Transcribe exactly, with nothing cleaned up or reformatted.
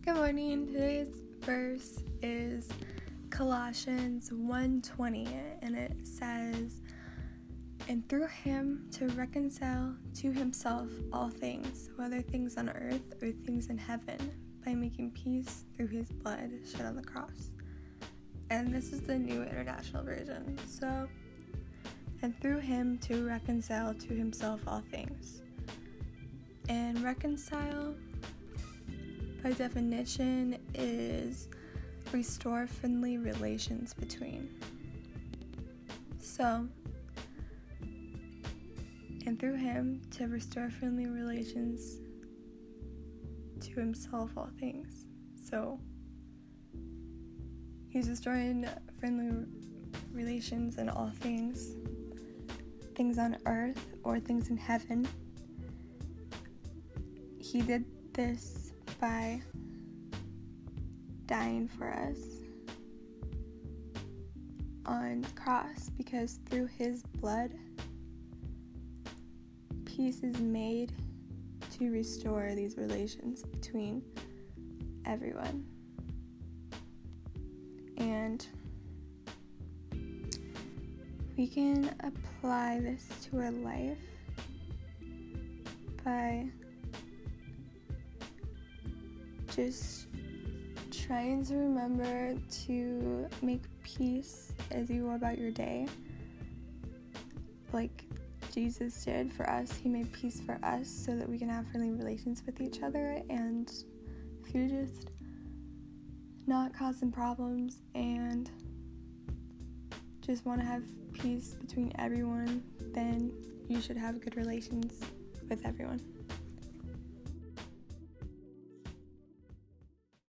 Good morning. Today's verse is Colossians one twenty, and it says, "And through him to reconcile to himself all things, whether things on earth or things in heaven, by making peace through his blood shed on the cross." And this is the New International Version. So, and through him to reconcile to himself all things. And reconcile, by definition, is restore friendly relations between. So, and through him to restore friendly relations to himself all things. So, he's restoring friendly relations in all things, things on earth or things in heaven. He did this by dying for us on the cross, because through his blood, peace is made to restore these relations between everyone. And we can apply this to our life by just trying to remember to make peace as you go about your day. Like Jesus did for us, he made peace for us so that we can have friendly relations with each other. And if you're just not causing problems and just want to have peace between everyone, then you should have good relations with everyone.